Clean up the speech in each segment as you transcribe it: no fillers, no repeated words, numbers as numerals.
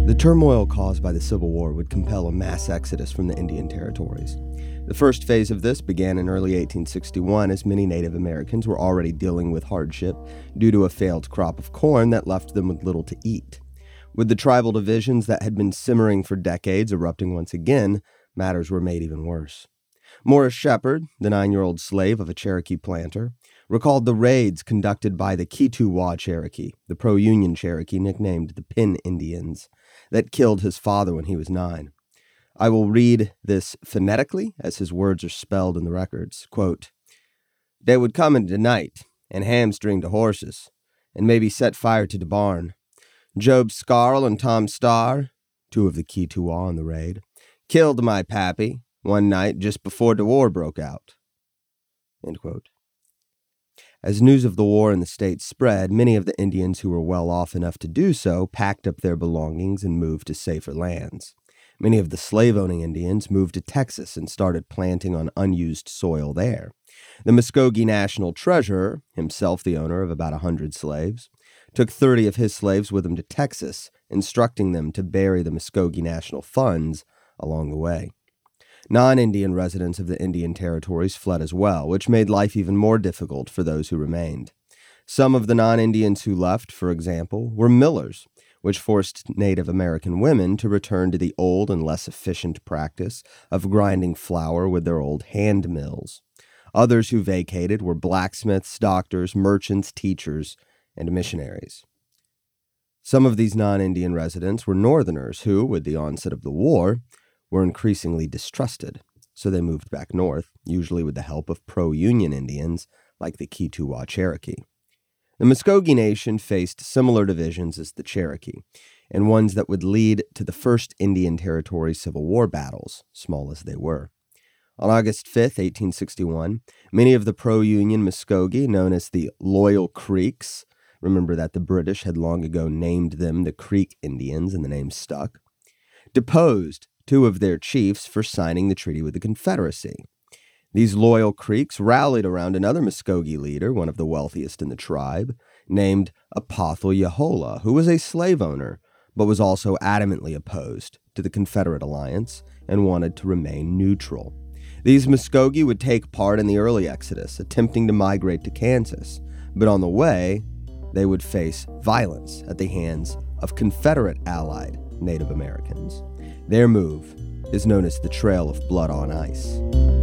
The turmoil caused by the Civil War would compel a mass exodus from the Indian territories. The first phase of this began in early 1861 as many Native Americans were already dealing with hardship due to a failed crop of corn that left them with little to eat. With the tribal divisions that had been simmering for decades erupting once again, matters were made even worse. Morris Shepherd, the 9-year-old slave of a Cherokee planter, recalled the raids conducted by the Keetoowah Cherokee, the pro-Union Cherokee nicknamed the Pin Indians, that killed his father when he was 9. I will read this phonetically as his words are spelled in the records. Quote, "They would come in the night and hamstring the horses and maybe set fire to the barn. Job Scarl and Tom Starr, 2 of the Keetoowah on the raid, killed my pappy one night just before the war broke out." End quote. As news of the war in the state spread, many of the Indians who were well off enough to do so packed up their belongings and moved to safer lands. Many of the slave-owning Indians moved to Texas and started planting on unused soil there. The Muskogee National Treasurer, himself the owner of about 100 slaves, took 30 of his slaves with him to Texas, instructing them to bury the Muskogee National funds along the way. Non-Indian residents of the Indian territories fled as well, which made life even more difficult for those who remained. Some of the non-Indians who left, for example, were millers, which forced Native American women to return to the old and less efficient practice of grinding flour with their old hand mills. Others who vacated were blacksmiths, doctors, merchants, teachers, and missionaries. Some of these non-Indian residents were Northerners who, with the onset of the war, were increasingly distrusted, so they moved back north, usually with the help of pro-Union Indians like the Keetoowah Cherokee. The Muskogee Nation faced similar divisions as the Cherokee, and ones that would lead to the first Indian Territory Civil War battles, small as they were. On August 5, 1861, many of the pro-Union Muskogee, known as the Loyal Creeks, remember that the British had long ago named them the Creek Indians and the name stuck, deposed 2 of their chiefs for signing the treaty with the Confederacy. These Loyal Creeks rallied around another Muskogee leader, one of the wealthiest in the tribe, named Apothel Yahola, who was a slave owner, but was also adamantly opposed to the Confederate alliance and wanted to remain neutral. These Muskogee would take part in the early exodus, attempting to migrate to Kansas, but on the way, they would face violence at the hands of Confederate-allied Native Americans. Their move is known as the Trail of Blood on Ice.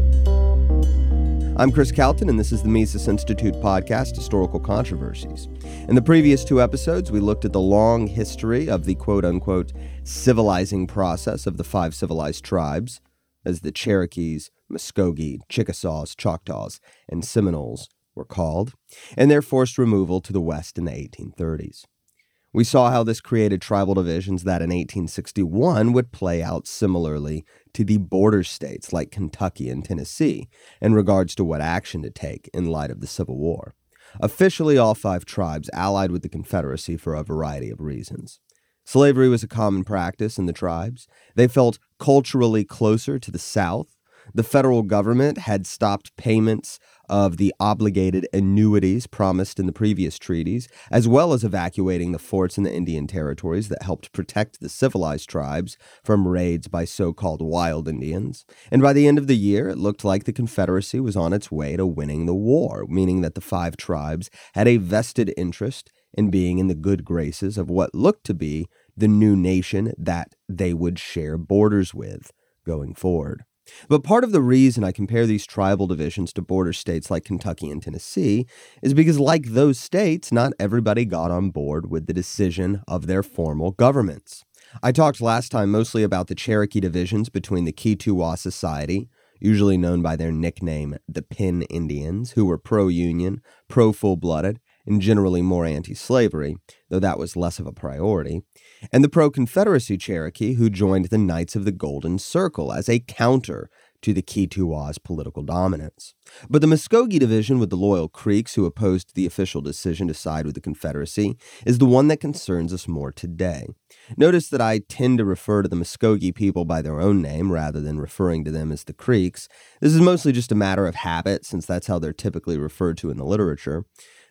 I'm Chris Calton, and this is the Mises Institute podcast, Historical Controversies. In the previous 2 episodes, we looked at the long history of the quote-unquote civilizing process of the 5 civilized tribes, as the Cherokees, Muskogee, Chickasaws, Choctaws, and Seminoles were called, and their forced removal to the west in the 1830s. We saw how this created tribal divisions that in 1861 would play out similarly to the border states like Kentucky and Tennessee in regards to what action to take in light of the Civil War. Officially, all 5 tribes allied with the Confederacy for a variety of reasons. Slavery was a common practice in the tribes. They felt culturally closer to the South. The federal government had stopped payments of the obligated annuities promised in the previous treaties, as well as evacuating the forts in the Indian territories that helped protect the civilized tribes from raids by so-called wild Indians. And by the end of the year, it looked like the Confederacy was on its way to winning the war, meaning that the 5 tribes had a vested interest in being in the good graces of what looked to be the new nation that they would share borders with going forward. But part of the reason I compare these tribal divisions to border states like Kentucky and Tennessee is because, like those states, not everybody got on board with the decision of their formal governments. I talked last time mostly about the Cherokee divisions between the Keetoowah Society, usually known by their nickname, the Pin Indians, who were pro-Union, pro-full-blooded, and generally more anti-slavery, though that was less of a priority, and the pro-Confederacy Cherokee who joined the Knights of the Golden Circle as a counter to the Keetoowah's political dominance. But the Muskogee division with the Loyal Creeks, who opposed the official decision to side with the Confederacy, is the one that concerns us more today. Notice that I tend to refer to the Muskogee people by their own name rather than referring to them as the Creeks. This is mostly just a matter of habit, since that's how they're typically referred to in the literature.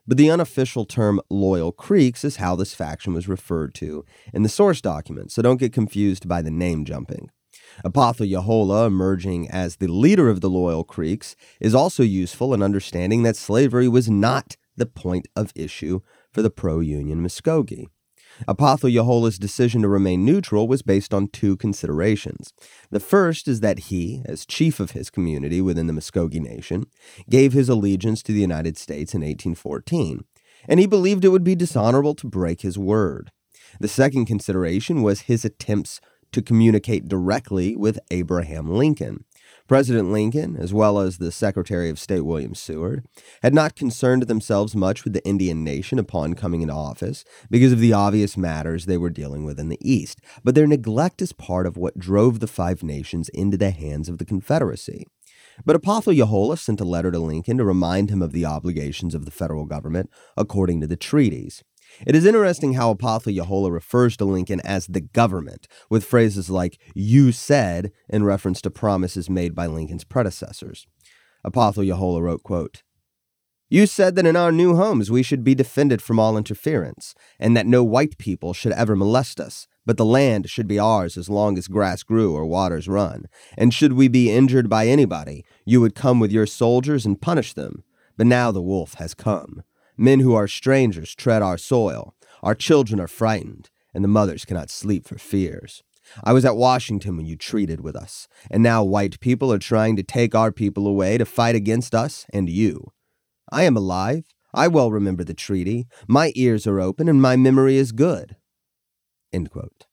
But the unofficial term Loyal Creeks is how this faction was referred to in the source document, so don't get confused by the name jumping. Apothiyahola, emerging as the leader of the Loyal Creeks, is also useful in understanding that slavery was not the point of issue for the pro-Union Muskogee. Apothiyahola's decision to remain neutral was based on two considerations. The first is that he, as chief of his community within the Muskogee Nation, gave his allegiance to the United States in 1814, and he believed it would be dishonorable to break his word. The second consideration was his attempts to communicate directly with Abraham Lincoln. President Lincoln, as well as the Secretary of State William Seward, had not concerned themselves much with the Indian nation upon coming into office because of the obvious matters they were dealing with in the East, but their neglect is part of what drove the Five Nations into the hands of the Confederacy. But Apothiyahola sent a letter to Lincoln to remind him of the obligations of the federal government according to the treaties. It is interesting how Apothiyahola refers to Lincoln as the government, with phrases like, "you said," in reference to promises made by Lincoln's predecessors. Apothiyahola wrote, quote, "You said that in our new homes we should be defended from all interference, and that no white people should ever molest us, but the land should be ours as long as grass grew or waters run. And should we be injured by anybody, you would come with your soldiers and punish them. But now the wolf has come. Men who are strangers tread our soil. Our children are frightened, and the mothers cannot sleep for fears. I was at Washington when you treated with us, and now white people are trying to take our people away to fight against us and you. I am alive. I well remember the treaty. My ears are open, and my memory is good." End quote.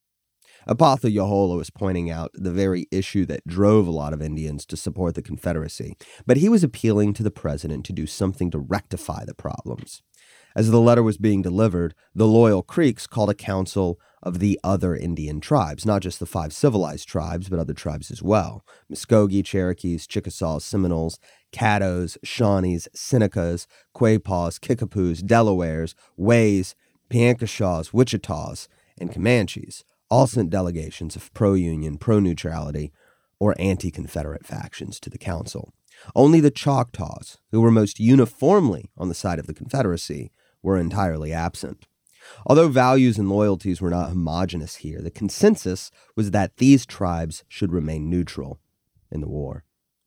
Apothiyahola was pointing out the very issue that drove a lot of Indians to support the Confederacy, but he was appealing to the president to do something to rectify the problems. As the letter was being delivered, the Loyal Creeks called a council of the other Indian tribes, not just the 5 civilized tribes, but other tribes as well: Muskogee, Cherokees, Chickasaws, Seminoles, Caddos, Shawnees, Senecas, Quapaws, Kickapoos, Delawares, Ways, Piankashaws, Wichitas, and Comanches, all sent delegations of pro-Union, pro-neutrality, or anti-Confederate factions to the council. Only the Choctaws, who were most uniformly on the side of the Confederacy, were entirely absent. Although values and loyalties were not homogeneous here, the consensus was that these tribes should remain neutral in the war.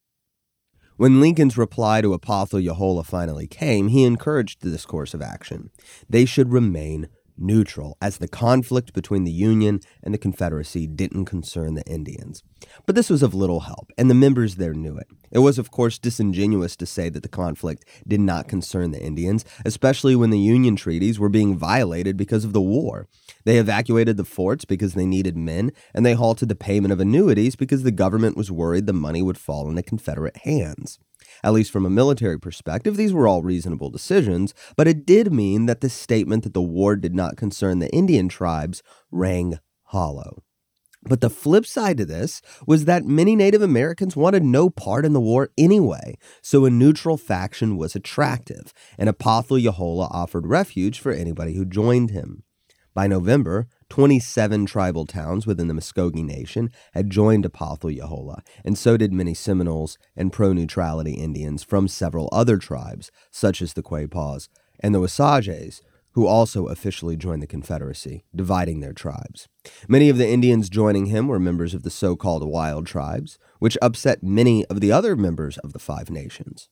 When Lincoln's reply to Apothiyahola finally came, he encouraged this course of action. They should remain neutral, as the conflict between the Union and the Confederacy didn't concern the Indians. But this was of little help, and the members there knew it. It was, of course, disingenuous to say that the conflict did not concern the Indians, especially when the Union treaties were being violated because of the war. They evacuated the forts because they needed men, and they halted the payment of annuities because the government was worried the money would fall into Confederate hands. At least from a military perspective, these were all reasonable decisions, but it did mean that the statement that the war did not concern the Indian tribes rang hollow. But the flip side to this was that many Native Americans wanted no part in the war anyway, so a neutral faction was attractive, and Apothiyahola offered refuge for anybody who joined him. By November, 27 tribal towns within the Muskogee Nation had joined Apothiyahola, and so did many Seminoles and pro-neutrality Indians from several other tribes, such as the Quapaws and the Osages, who also officially joined the Confederacy, dividing their tribes. Many of the Indians joining him were members of the so-called wild tribes, which upset many of the other members of the Five Nations.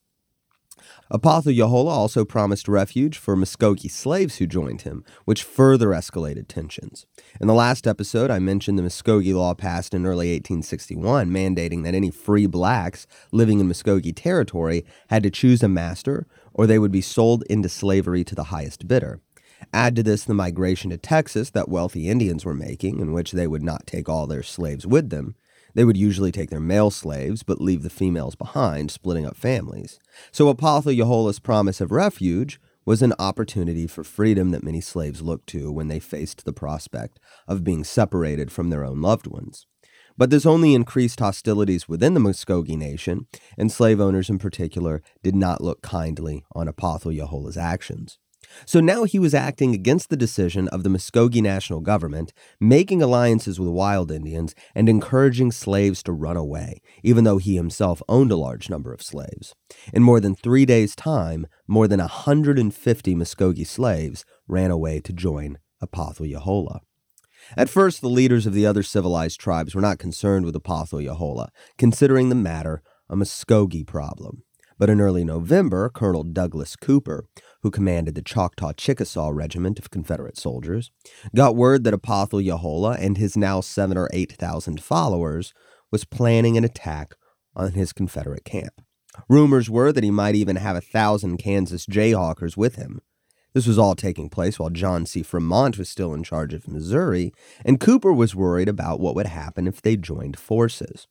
Apothiyahola also promised refuge for Muskogee slaves who joined him, which further escalated tensions. In the last episode, I mentioned the Muskogee Law passed in early 1861, mandating that any free blacks living in Muskogee territory had to choose a master, or they would be sold into slavery to the highest bidder. Add to this the migration to Texas that wealthy Indians were making, in which they would not take all their slaves with them. They would usually take their male slaves, but leave the females behind, splitting up families. So Apothiyahola promise of refuge was an opportunity for freedom that many slaves looked to when they faced the prospect of being separated from their own loved ones. But this only increased hostilities within the Muskogee Nation, and slave owners in particular did not look kindly on Apothiyahola actions. So now he was acting against the decision of the Muskogee National Government, making alliances with wild Indians and encouraging slaves to run away, even though he himself owned a large number of slaves. In more than 3 days' time, more than 150 Muskogee slaves ran away to join Apatho-Yahola. At first, the leaders of the other civilized tribes were not concerned with Apatho-Yahola, considering the matter a Muskogee problem. But in early November, Colonel Douglas Cooper, who commanded the Choctaw-Chickasaw Regiment of Confederate soldiers, got word that Apatho-Yahola and his now 7,000 or 8,000 followers was planning an attack on his Confederate camp. Rumors were that he might even have 1,000 Kansas Jayhawkers with him. This was all taking place while John C. Fremont was still in charge of Missouri, and Cooper was worried about what would happen if they joined forces.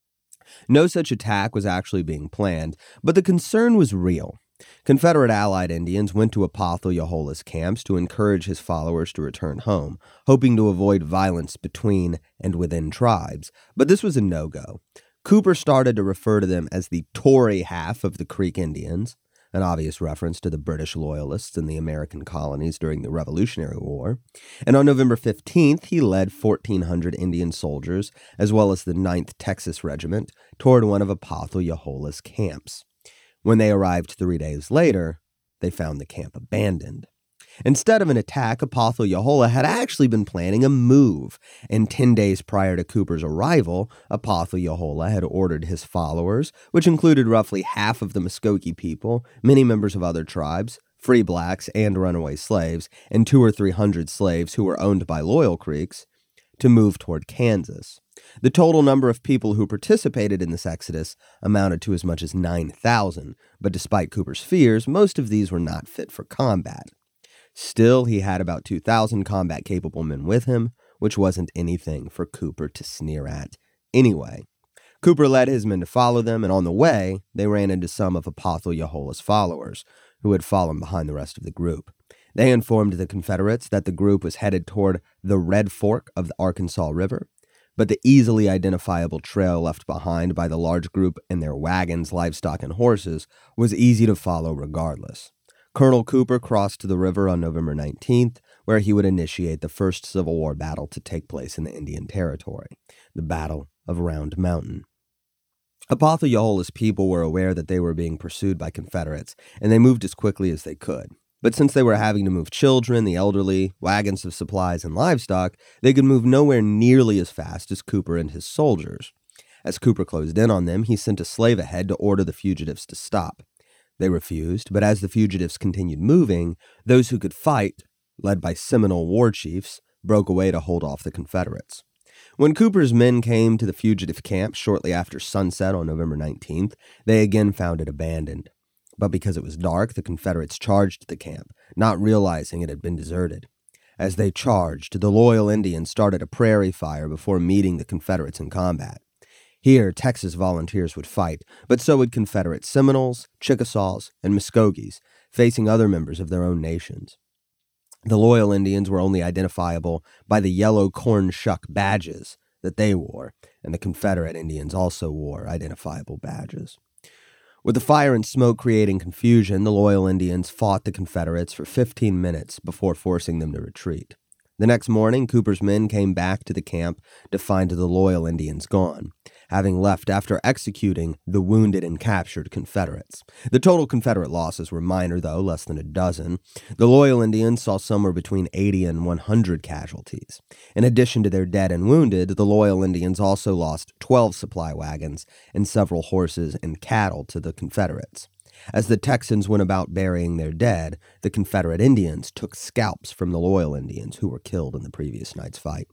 No such attack was actually being planned, but the concern was real. Confederate allied Indians went to Apatho-Yahola's camps to encourage his followers to return home, hoping to avoid violence between and within tribes, but this was a no-go. Cooper started to refer to them as the Tory half of the Creek Indians, an obvious reference to the British Loyalists in the American colonies during the Revolutionary War. And on November 15th, he led 1,400 Indian soldiers, as well as the 9th Texas Regiment, toward one of Apatho-Yahola's camps. When they arrived 3 days later, they found the camp abandoned. Instead of an attack, Apatho-Yahola had actually been planning a move, and 10 days prior to Cooper's arrival, Apatho-Yahola had ordered his followers, which included roughly half of the Muskogee people, many members of other tribes, free blacks and runaway slaves, and 200 or 300 slaves who were owned by Loyal Creeks, to move toward Kansas. The total number of people who participated in this exodus amounted to as much as 9,000, but despite Cooper's fears, most of these were not fit for combat. Still, he had about 2,000 combat-capable men with him, which wasn't anything for Cooper to sneer at anyway. Cooper led his men to follow them, and on the way, they ran into some of Apatho-Yahola's followers, who had fallen behind the rest of the group. They informed the Confederates that the group was headed toward the Red Fork of the Arkansas River, but the easily identifiable trail left behind by the large group and their wagons, livestock, and horses was easy to follow regardless. Colonel Cooper crossed to the river on November 19th, where he would initiate the first Civil War battle to take place in the Indian Territory, the Battle of Round Mountain. Apatho-Yahola's people were aware that they were being pursued by Confederates, and they moved as quickly as they could. But since they were having to move children, the elderly, wagons of supplies, and livestock, they could move nowhere nearly as fast as Cooper and his soldiers. As Cooper closed in on them, he sent a slave ahead to order the fugitives to stop. They refused, but as the fugitives continued moving, those who could fight, led by Seminole war chiefs, broke away to hold off the Confederates. When Cooper's men came to the fugitive camp shortly after sunset on November 19th, they again found it abandoned. But because it was dark, the Confederates charged the camp, not realizing it had been deserted. As they charged, the loyal Indians started a prairie fire before meeting the Confederates in combat. Here, Texas volunteers would fight, but so would Confederate Seminoles, Chickasaws, and Muskogees, facing other members of their own nations. The loyal Indians were only identifiable by the yellow corn shuck badges that they wore, and the Confederate Indians also wore identifiable badges. With the fire and smoke creating confusion, the loyal Indians fought the Confederates for 15 minutes before forcing them to retreat. The next morning, Cooper's men came back to the camp to find the loyal Indians gone, having left after executing the wounded and captured Confederates. The total Confederate losses were minor, though, less than a dozen. The loyal Indians saw somewhere between 80 and 100 casualties. In addition to their dead and wounded, the loyal Indians also lost 12 supply wagons and several horses and cattle to the Confederates. As the Texans went about burying their dead, the Confederate Indians took scalps from the loyal Indians who were killed in the previous night's fight.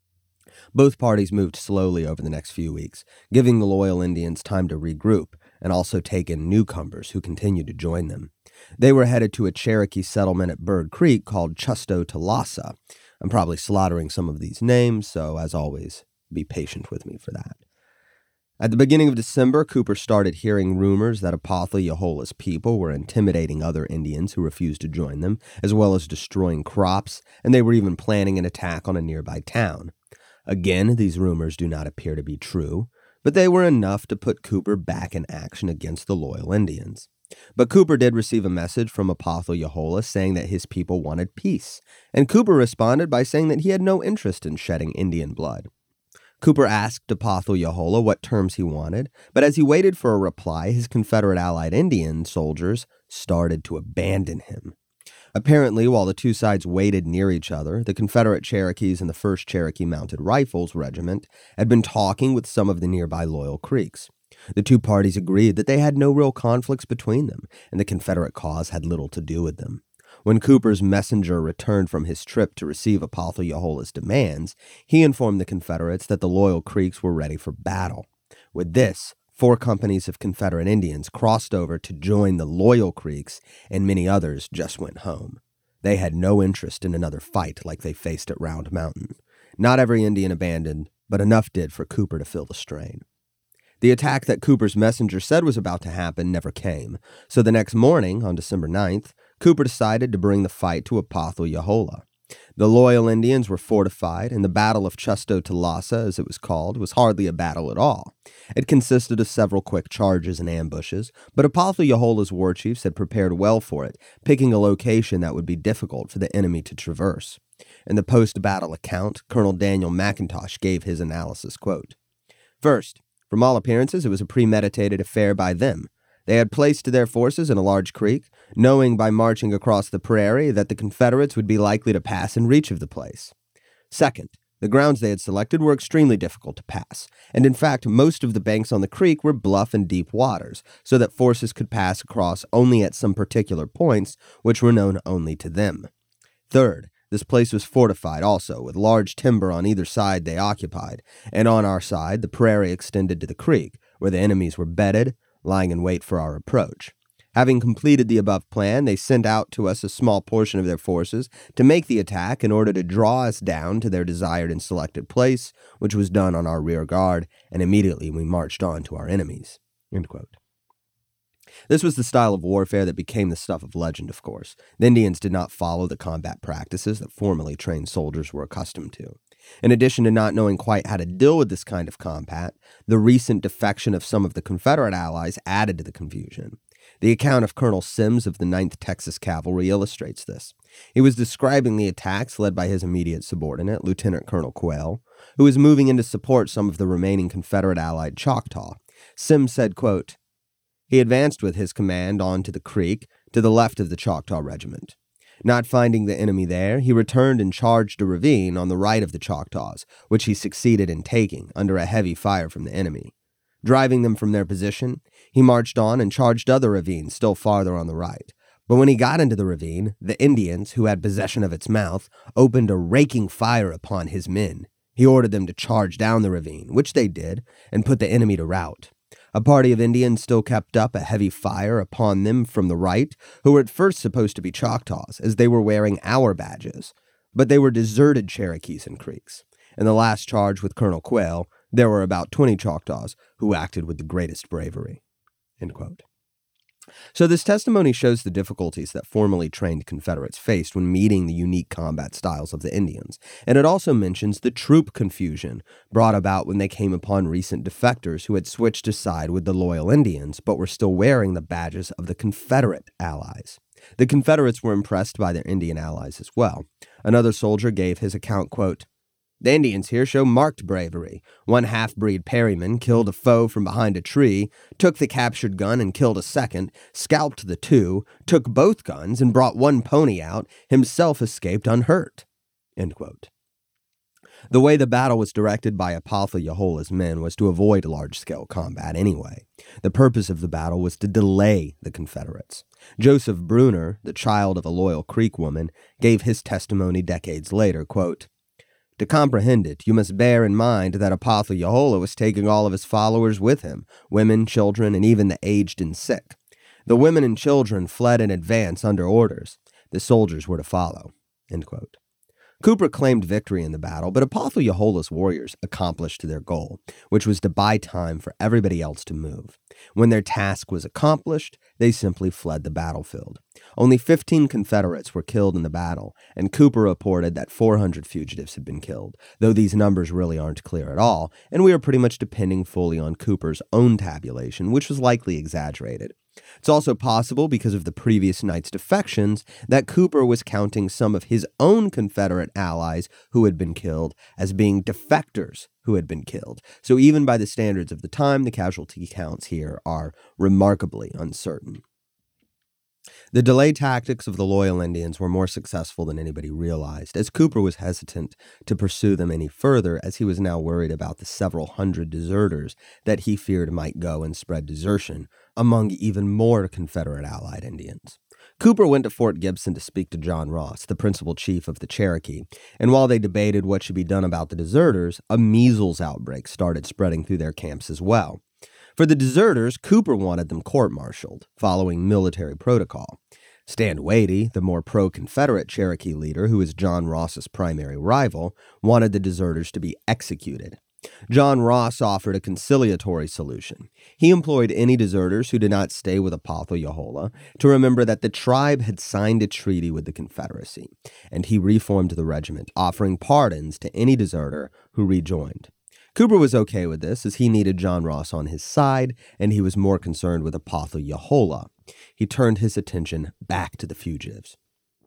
Both parties moved slowly over the next few weeks, giving the loyal Indians time to regroup and also take in newcomers who continued to join them. They were headed to a Cherokee settlement at Bird Creek called Chusto-Talassa. I'm probably slaughtering some of these names, so as always, be patient with me for that. At the beginning of December, Cooper started hearing rumors that Apatho-Yahola's people were intimidating other Indians who refused to join them, as well as destroying crops, and they were even planning an attack on a nearby town. Again, these rumors do not appear to be true, but they were enough to put Cooper back in action against the loyal Indians. But Cooper did receive a message from Apatha-Yahola saying that his people wanted peace, and Cooper responded by saying that he had no interest in shedding Indian blood. Cooper asked Apatha-Yahola what terms he wanted, but as he waited for a reply, his Confederate allied Indian soldiers started to abandon him. Apparently, while the two sides waited near each other, the Confederate Cherokees and the 1st Cherokee Mounted Rifles Regiment had been talking with some of the nearby loyal Creeks. The two parties agreed that they had no real conflicts between them, and the Confederate cause had little to do with them. When Cooper's messenger returned from his trip to receive Apatha-Yahola's demands, he informed the Confederates that the loyal Creeks were ready for battle. With this, 4 companies of Confederate Indians crossed over to join the loyal Creeks, and many others just went home. They had no interest in another fight like they faced at Round Mountain. Not every Indian abandoned, but enough did for Cooper to feel the strain. The attack that Cooper's messenger said was about to happen never came, so the next morning, on December 9th, Cooper decided to bring the fight to Apatha-Yahola. The loyal Indians were fortified, and the Battle of Chusto-Thalassa, as it was called, was hardly a battle at all. It consisted of several quick charges and ambushes, but Apatha-Yahola's war chiefs had prepared well for it, picking a location that would be difficult for the enemy to traverse. In the post-battle account, Colonel Daniel McIntosh gave his analysis, quote, "First, from all appearances, it was a premeditated affair by them. They had placed their forces in a large creek, knowing by marching across the prairie that the Confederates would be likely to pass in reach of the place. Second, the grounds they had selected were extremely difficult to pass, and in fact, most of the banks on the creek were bluff and deep waters, so that forces could pass across only at some particular points, which were known only to them. Third, this place was fortified also, with large timber on either side they occupied, and on our side the prairie extended to the creek, where the enemies were bedded, lying in wait for our approach. Having completed the above plan, they sent out to us a small portion of their forces to make the attack in order to draw us down to their desired and selected place, which was done on our rear guard, and immediately we marched on to our enemies." End quote. This was the style of warfare that became the stuff of legend, of course. The Indians did not follow the combat practices that formerly trained soldiers were accustomed to. In addition to not knowing quite how to deal with this kind of combat, the recent defection of some of the Confederate allies added to the confusion. The account of Colonel Sims of the 9th Texas Cavalry illustrates this. He was describing the attacks led by his immediate subordinate, Lieutenant Colonel Quayle, who was moving in to support some of the remaining Confederate allied Choctaw. Sims said, quote, "He advanced with his command on to the creek to the left of the Choctaw Regiment. Not finding the enemy there, he returned and charged a ravine on the right of the Choctaws, which he succeeded in taking under a heavy fire from the enemy. Driving them from their position, he marched on and charged other ravines still farther on the right. But when he got into the ravine, the Indians, who had possession of its mouth, opened a raking fire upon his men. He ordered them to charge down the ravine, which they did, and put the enemy to rout. A party of Indians still kept up a heavy fire upon them from the right, who were at first supposed to be Choctaws, as they were wearing our badges. But they were deserted Cherokees and Creeks. In the last charge with Colonel Quayle, there were about 20 Choctaws who acted with the greatest bravery." End quote. So this testimony shows the difficulties that formerly trained Confederates faced when meeting the unique combat styles of the Indians, and it also mentions the troop confusion brought about when they came upon recent defectors who had switched to side with the loyal Indians but were still wearing the badges of the Confederate allies. The Confederates were impressed by their Indian allies as well. Another soldier gave his account, quote, "The Indians here show marked bravery. One half-breed Perryman killed a foe from behind a tree, took the captured gun and killed a second, scalped the two, took both guns and brought one pony out, himself escaped unhurt." End quote. The way the battle was directed by Apatha-Yahola's men was to avoid large-scale combat anyway. The purpose of the battle was to delay the Confederates. Joseph Bruner, the child of a loyal Creek woman, gave his testimony decades later, quote, "To comprehend it, you must bear in mind that Apatha-Yahola was taking all of his followers with him, women, children, and even the aged and sick. The women and children fled in advance under orders. The soldiers were to follow." End quote. Cooper claimed victory in the battle, but Apatha-Yahola's warriors accomplished their goal, which was to buy time for everybody else to move. When their task was accomplished, they simply fled the battlefield. Only 15 Confederates were killed in the battle, and Cooper reported that 400 fugitives had been killed, though these numbers really aren't clear at all, and we are pretty much depending fully on Cooper's own tabulation, which was likely exaggerated. It's also possible, because of the previous night's defections, that Cooper was counting some of his own Confederate allies who had been killed as being defectors who had been killed. So even by the standards of the time, the casualty counts here are remarkably uncertain. The delay tactics of the loyal Indians were more successful than anybody realized, as Cooper was hesitant to pursue them any further, as he was now worried about the several hundred deserters that he feared might go and spread desertion among even more Confederate allied Indians. Cooper went to Fort Gibson to speak to John Ross, the principal chief of the Cherokee, and while they debated what should be done about the deserters, a measles outbreak started spreading through their camps as well. For the deserters, Cooper wanted them court-martialed, following military protocol. Stand Watie, the more pro-Confederate Cherokee leader, who was John Ross's primary rival, wanted the deserters to be executed. John Ross offered a conciliatory solution. He employed any deserters who did not stay with Apathayohola to remember that the tribe had signed a treaty with the Confederacy, and he reformed the regiment, offering pardons to any deserter who rejoined. Cooper was okay with this, as he needed John Ross on his side, and he was more concerned with Apathayohola. He turned his attention back to the fugitives.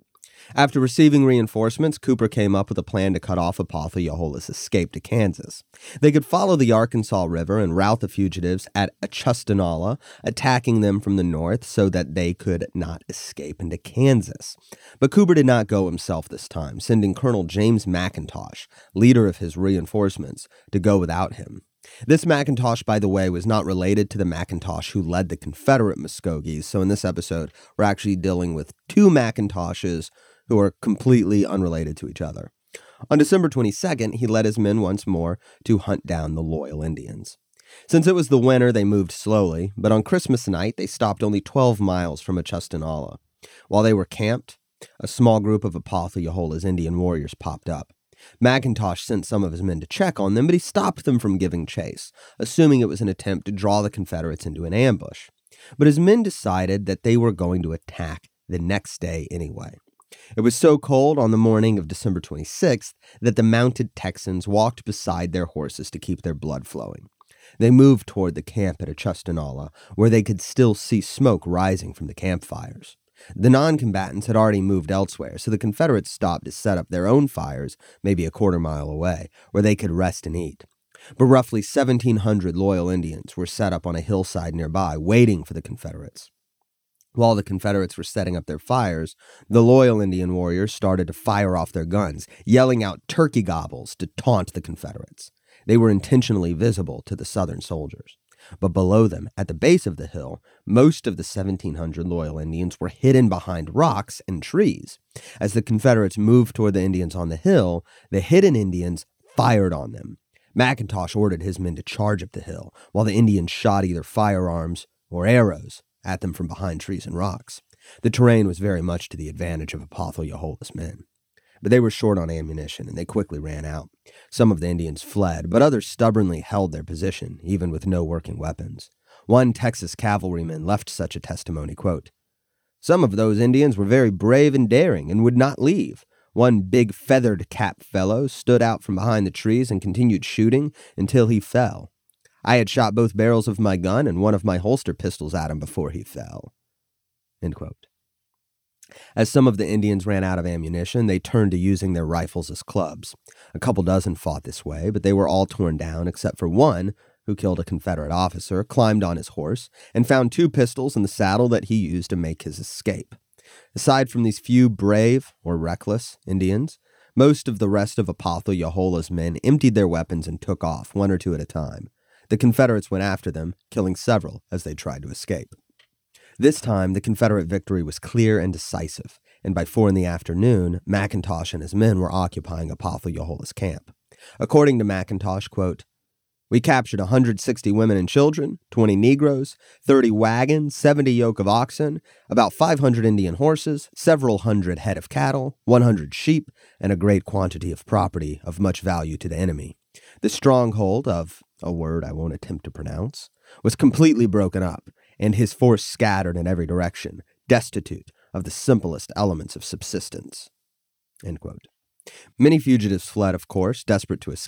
After receiving reinforcements, Cooper came up with a plan to cut off Apathayohola's escape to Kansas. They could follow the Arkansas River and rout the fugitives at Achustanola, attacking them from the north so that they could not escape into Kansas. But Cooper did not go himself this time, sending Colonel James McIntosh, leader of his reinforcements, to go without him. This McIntosh, by the way, was not related to the McIntosh who led the Confederate Muskogees, so in this episode, we're actually dealing with two McIntoshes who are completely unrelated to each other. On December 22nd, he led his men once more to hunt down the loyal Indians. Since it was the winter, they moved slowly, but on Christmas night, they stopped only 12 miles from Achustanola. While they were camped, a small group of Apathayohola's Indian warriors popped up. McIntosh sent some of his men to check on them, but he stopped them from giving chase, assuming it was an attempt to draw the Confederates into an ambush. But his men decided that they were going to attack the next day anyway. It was so cold on the morning of December 26th that the mounted Texans walked beside their horses to keep their blood flowing. They moved toward the camp at Achustanola, where they could still see smoke rising from the campfires. The non-combatants had already moved elsewhere, so the Confederates stopped to set up their own fires, maybe a quarter-mile away, where they could rest and eat. But roughly 1,700 loyal Indians were set up on a hillside nearby, waiting for the Confederates. While the Confederates were setting up their fires, the loyal Indian warriors started to fire off their guns, yelling out turkey gobbles to taunt the Confederates. They were intentionally visible to the Southern soldiers. But below them, at the base of the hill, most of the 1,700 loyal Indians were hidden behind rocks and trees. As the Confederates moved toward the Indians on the hill, the hidden Indians fired on them. McIntosh ordered his men to charge up the hill, while the Indians shot either firearms or arrows at them from behind trees and rocks. The terrain was very much to the advantage of Apathayohola's men. But they were short on ammunition, and they quickly ran out. Some of the Indians fled, but others stubbornly held their position, even with no working weapons. One Texas cavalryman left such a testimony, quote, "Some of those Indians were very brave and daring and would not leave. One big feathered cap fellow stood out from behind the trees and continued shooting until he fell. I had shot both barrels of my gun and one of my holster pistols at him before he fell." End quote. As some of the Indians ran out of ammunition, they turned to using their rifles as clubs. A couple dozen fought this way, but they were all torn down except for one, who killed a Confederate officer, climbed on his horse, and found 2 pistols in the saddle that he used to make his escape. Aside from these few brave, or reckless, Indians, most of the rest of Apathayohola's men emptied their weapons and took off, 1 or 2 at a time. The Confederates went after them, killing several as they tried to escape. This time, the Confederate victory was clear and decisive, and by 4 in the afternoon, McIntosh and his men were occupying Apathayohola's camp. According to McIntosh, quote, "We captured 160 women and children, 20 Negroes, 30 wagons, 70 yoke of oxen, about 500 Indian horses, several hundred head of cattle, 100 sheep, and a great quantity of property of much value to the enemy. The stronghold of, a word I won't attempt to pronounce, was completely broken up, and his force scattered in every direction, destitute of the simplest elements of subsistence." End quote. Many fugitives fled, of course, desperate to escape.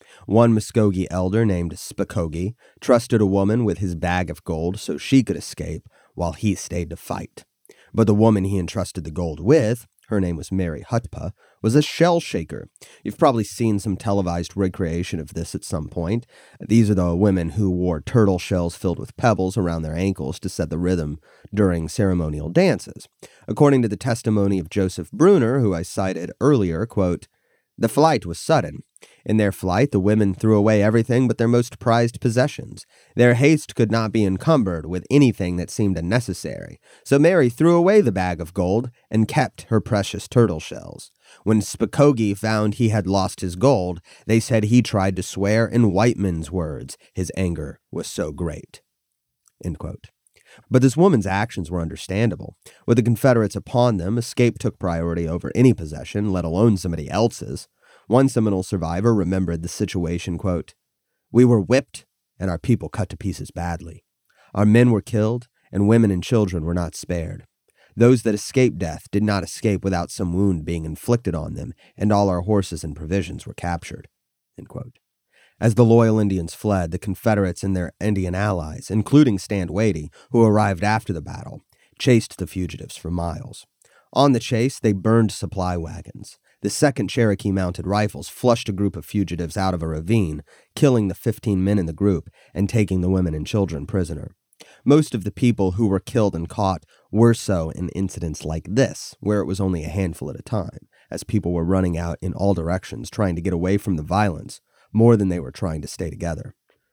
One Muskogee elder named Spokogee trusted a woman with his bag of gold so she could escape while he stayed to fight. But the woman he entrusted the gold with, her name was Mary Hutpa, was a shell shaker. You've probably seen some televised recreation of this at some point. These are the women who wore turtle shells filled with pebbles around their ankles to set the rhythm during ceremonial dances. According to the testimony of Joseph Bruner, who I cited earlier, quote, "The flight was sudden. In their flight, the women threw away everything but their most prized possessions. Their haste could not be encumbered with anything that seemed unnecessary. So Mary threw away the bag of gold and kept her precious turtle shells. When Spokogee found he had lost his gold, they said he tried to swear in white men's words. His anger was so great." End quote. But this woman's actions were understandable. With the Confederates upon them, escape took priority over any possession, let alone somebody else's. One Seminole survivor remembered the situation, quote, "We were whipped and our people cut to pieces badly. Our men were killed and women and children were not spared. Those that escaped death did not escape without some wound being inflicted on them, and all our horses and provisions were captured." End quote. As the loyal Indians fled, the Confederates and their Indian allies, including Stand Watie, who arrived after the battle, chased the fugitives for miles. On the chase, they burned supply wagons. The 2nd Cherokee Mounted Rifles flushed a group of fugitives out of a ravine, killing the 15 men in the group and taking the women and children prisoner. Most of the people who were killed and caught were so in incidents like this, where it was only a handful at a time, as people were running out in all directions trying to get away from the violence, more than they were trying to stay together.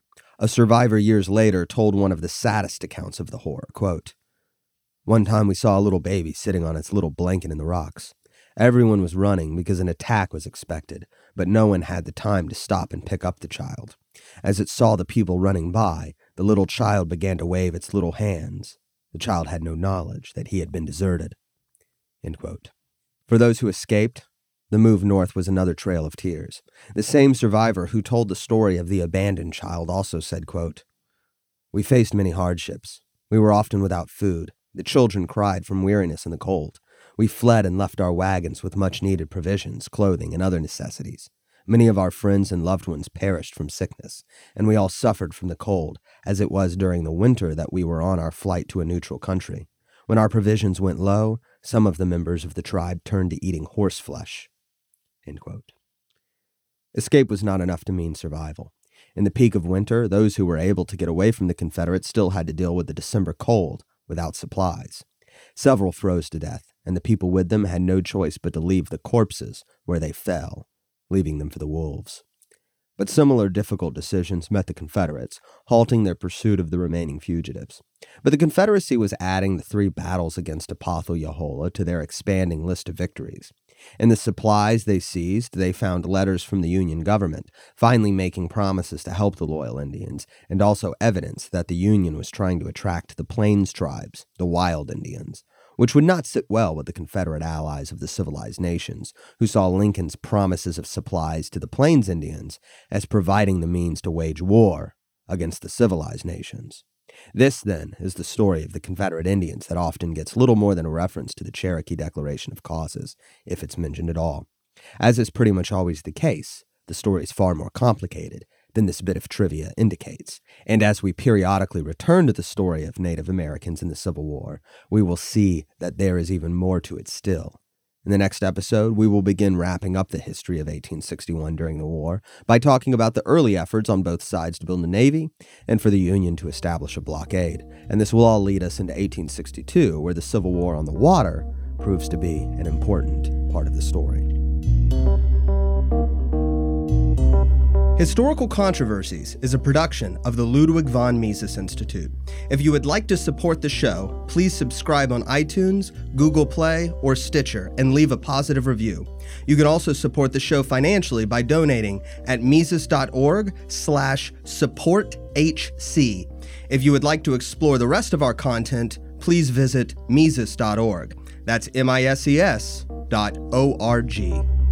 A survivor years later told one of the saddest accounts of the horror, quote, "One time we saw a little baby sitting on its little blanket in the rocks. Everyone was running because an attack was expected, but no one had the time to stop and pick up the child. As it saw the people running by, the little child began to wave its little hands. The child had no knowledge that he had been deserted." End quote. For those who escaped, the move north was another trail of tears. The same survivor who told the story of the abandoned child also said, quote, "We faced many hardships. We were often without food. The children cried from weariness and the cold. We fled and left our wagons with much-needed provisions, clothing, and other necessities. Many of our friends and loved ones perished from sickness, and we all suffered from the cold, as it was during the winter that we were on our flight to a neutral country. When our provisions went low, some of the members of the tribe turned to eating horse flesh." End quote. Escape was not enough to mean survival. In the peak of winter, those who were able to get away from the Confederates still had to deal with the December cold without supplies. Several froze to death, and the people with them had no choice but to leave the corpses where they fell, leaving them for the wolves. But similar difficult decisions met the Confederates, halting their pursuit of the remaining fugitives. But the Confederacy was adding the 3 battles against Apatho-Yahola to their expanding list of victories. In the supplies they seized, they found letters from the Union government, finally making promises to help the loyal Indians, and also evidence that the Union was trying to attract the Plains tribes, the wild Indians, which would not sit well with the Confederate allies of the civilized nations, who saw Lincoln's promises of supplies to the Plains Indians as providing the means to wage war against the civilized nations. This, then, is the story of the Confederate Indians that often gets little more than a reference to the Cherokee Declaration of Causes, if it's mentioned at all. As is pretty much always the case, the story is far more complicated than this bit of trivia indicates, and as we periodically return to the story of Native Americans in the Civil War, we will see that there is even more to it still. In the next episode, we will begin wrapping up the history of 1861 during the war by talking about the early efforts on both sides to build a navy and for the Union to establish a blockade. And this will all lead us into 1862, where the Civil War on the water proves to be an important part of the story. Historical Controversies is a production of the Ludwig von Mises Institute. If you would like to support the show, please subscribe on iTunes, Google Play, or Stitcher and leave a positive review. You can also support the show financially by donating at Mises.org/supporthc. If you would like to explore the rest of our content, please visit Mises.org. That's MISES.org.